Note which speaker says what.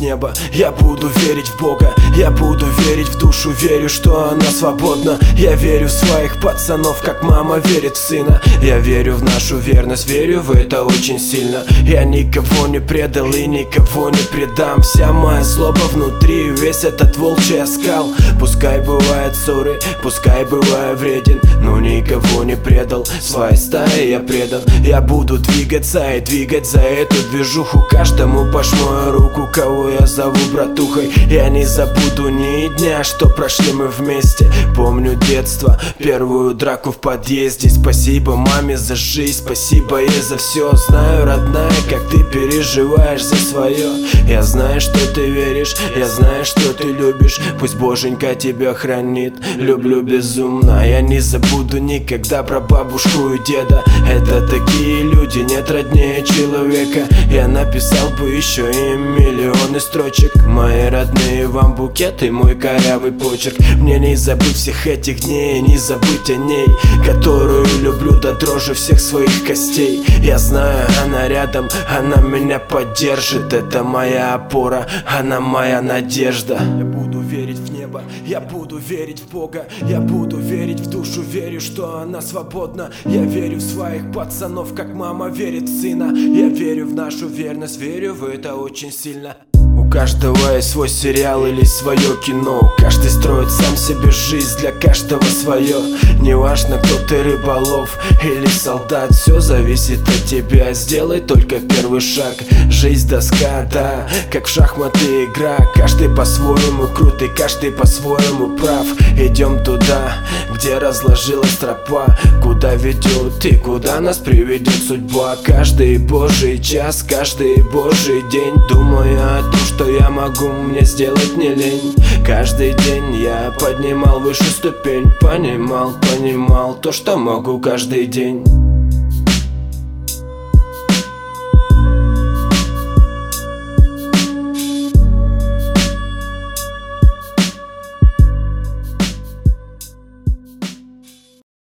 Speaker 1: небо, я буду верить в Бога. Я буду верить в душу, верю, что она свободна. Я верю в своих пацанов, как мама верит в сына. Я верю в нашу верность, верю в это очень сильно. Я никого не предал и никого не предам. Вся моя злоба внутри, весь этот волчий оскал. Пускай бывает ссоры, пускай бываю вреден, но никого не предал, своей стае я предан. Я буду двигаться и двигать за эту движуху. Каждому пожму руку, кого я зову братухой. Я не забуду ни дня, что прошли мы вместе. Помню детство, первую драку в подъезде. Спасибо маме за жизнь, спасибо ей за все. Знаю, родная, как ты переживаешь за свое. Я знаю, что ты веришь, я знаю, что ты любишь. Пусть Боженька тебя хранит, люблю безумно. Я не забуду никогда про бабушку и деда. Это такие люди, нет роднее человека. Я написал бы еще им миллионы строчек. Мои родные, вам букет и мой корявый почерк. Мне не забыть всех этих дней, не забыть о ней, которую люблю до дрожи всех своих костей. Я знаю, она рядом, она меня поддержит. Это моя опора, она моя надежда. Я буду верить в небо, я буду верить в Бога. Я буду верить в душу, верю, что она свободна. Я верю в своих пацанов, как мама верит в сына. Я верю в нашу верность, верю в это очень сильно. У каждого есть свой сериал или свое кино. Каждый строит сам себе жизнь, для каждого свое. Неважно, кто ты, рыболов или солдат, все зависит от тебя, сделай только первый шаг. Жизнь доска, да, как в шахматы игра. Каждый по-своему крут и каждый по-своему прав. Идем туда, где разложилась тропа, куда ведет и куда нас приведет судьба. Каждый божий час, каждый божий день, думаю о том, что я могу, мне сделать не лень. Каждый день я поднимал выше ступень, понимал то, что могу каждый день.